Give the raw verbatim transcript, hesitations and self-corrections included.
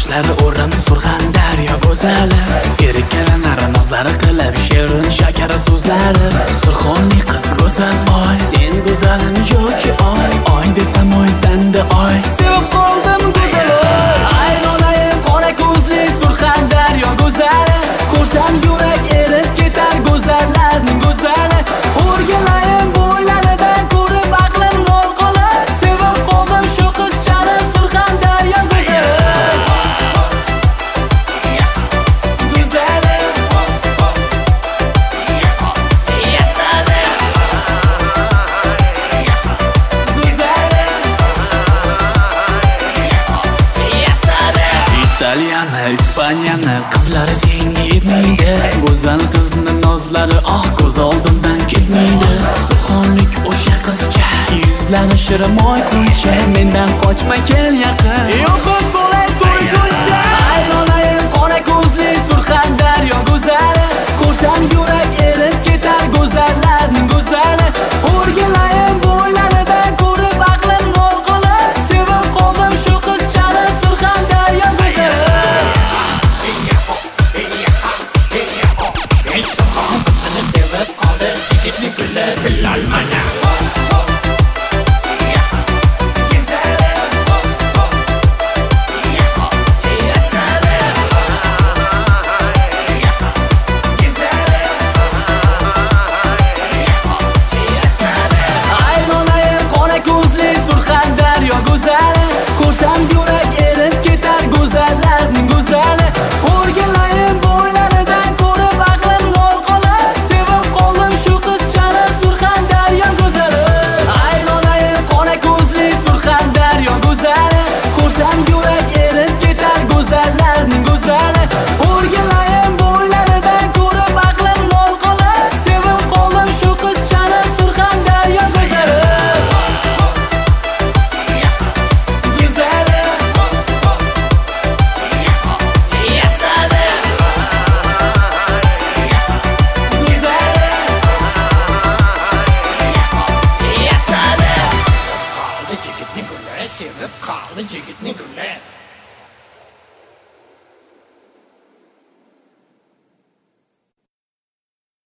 Qoshlari o'rim Surxondaryo go'zali, erik kelinlari nozlari qilib shirin shakar so'zlari. Surxonlik qiz go'zal oy, sen go'zalim yoki oy, oy desam o'ydanda oy. Sevib qoldim go'zal oy, ayronayim qora ko'zli Surxondaryo go'zali, ko'rsam yurak erib ketar go'zallarning go'zali. O'rgilayim bo'ylaridan ko'rib aqlim lol qolar, sevib qoldim shu qizchani Surxondaryo go'zali. İtaliyani, İspaniyani qizlari senga yetmaydi. Go'zal qizni nozlari ah ko'z oldimdan ketmaydi. Surxonlik o'sha qizcha, yuzlari shirin moy kulcha, mendan qochma kel yaqin. Yo'qib bo'lay to'yguncha. Ayronayim qora ko'zli Surxondaryo go'zali, ko'rsam yurak erib ketar go'zallarning go'zali. O'rgilayim bo'ylaridan ko'rib aqlim lol qolar, sevib qoldim shu qizchani Surxondaryo go'zali. Sevib qoldi chigitli ko'zlar tilol mana.